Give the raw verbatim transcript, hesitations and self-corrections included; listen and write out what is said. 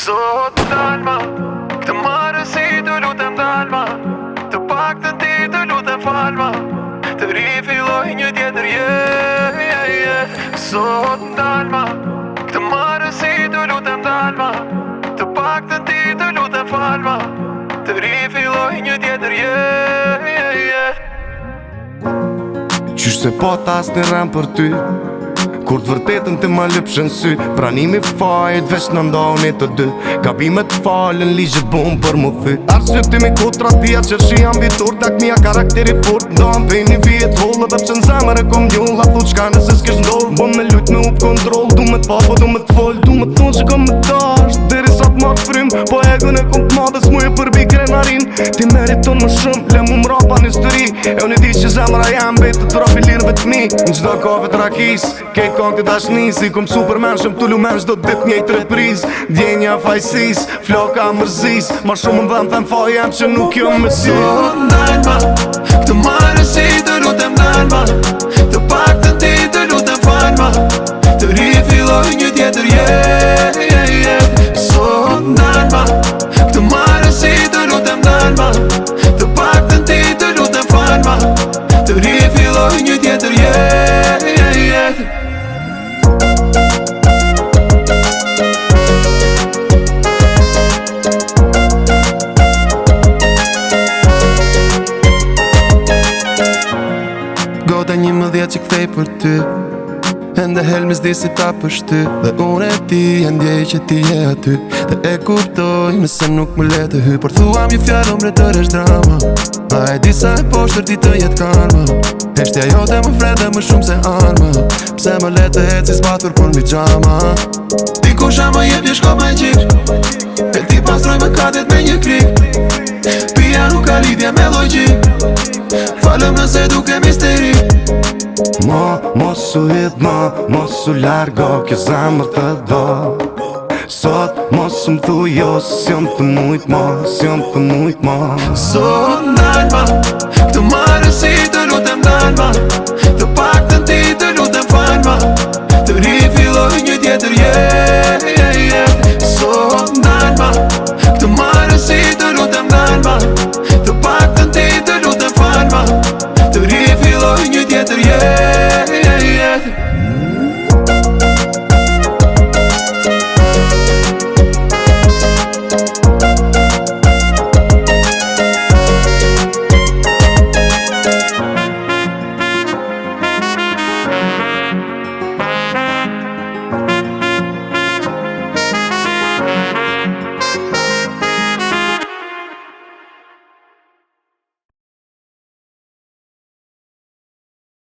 Sot dalma, këtë marrë si të lutem dalma, të pak të ti të lutem falma, të rifilloj një tjetër jetë, yeah, yeah. Sot dalma, këtë marrë si të lutem dalma, të pak të ti të lutem falma, të rifilloj një tjetër jetë, yeah, yeah. Qysh se po tas një rem për ty, kur të vërtetën të ma lëpshën sy. Pranimi fajt veç në ndoni të dy, gabimet falën ligje bum për mu thy. Arsyet ti mi kutra tia qërshi ambitur, tak mija karakteri furt. Ndohem pej një vijet hullë dhe pse në zemër e kom gjull. La thut qka nëse s'kesh ndodh, bo me lujt me up kontrol. Du me t'pa po du me t'fol, du me t'thun që kom me tash. Deri sa t'marrë frym, po egon e kom t'ma dhe s'mu e përbi krenarin. Ti meriton më shumë, le mu mrapa një histori. E unë e di që zemra jam betë të rapi lirëve t'mi. Në gjdo kove t'rakis, kej kong të dashnis. I kom superman shumë t'ullu men shdo dit njejt repriz. Djenja fajsis, floka mërzis. Ma shumë më dhem them fa jem që nuk jom me si. Sot dalma, këtë marrë si të lutem dalma, të pak të ti të lutem falma, të rifilloj një tjetër jetë, yeah, yeah. Sot dalma, këtë marrë si të lutem dalma, të pak të ti të lutem falma, të rifilloj një tjetër jetë, yeah, yeah. Goda një më dhja që kthej për ty, ende helmis di si ta pështy. Dhe unë e ti e ndjej që ti je aty, dhe e kuptoj nëse nuk më le të hy. Por thua mi fjallë omre tër është drama, a e di sa e poshtër ti të jetë karma. Heshtja jote më fred dhe më shumë se arma, pse më le të heci zbathur për mi gjama. Ti kusha më jep një shkop me gjik, e ti pastroj më katet me një klik. Pia nuk ka lidhje me lojgjik, falëm nëse duke misteri. Ma, mos u hit ma, mos u largo, kjo zemër të do. Sot mos më thu jo, s'jom të mujt ma, s'jom të mujt ma. Sot dalma, këtë marrë si të lutem